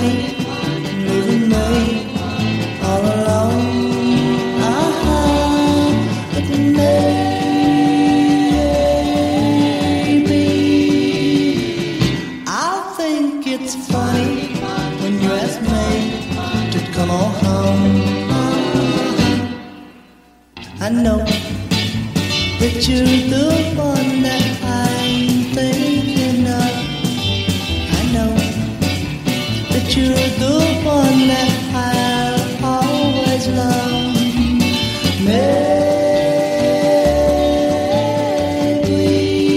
funny, leaving me all alone. But maybe I think it's funny when you ask me to come on home. I know that you're the one that I'm thinking of. I know that you're the one that I'll always love. Maybe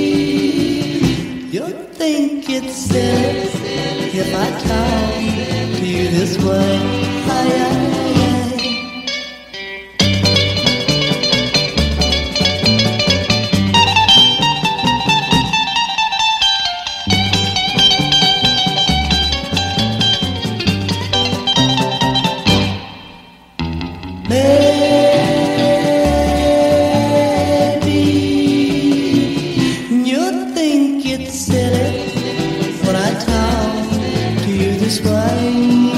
you think it's silly if I talk to you this way. Maybe you think it's silly when I talk to you this way.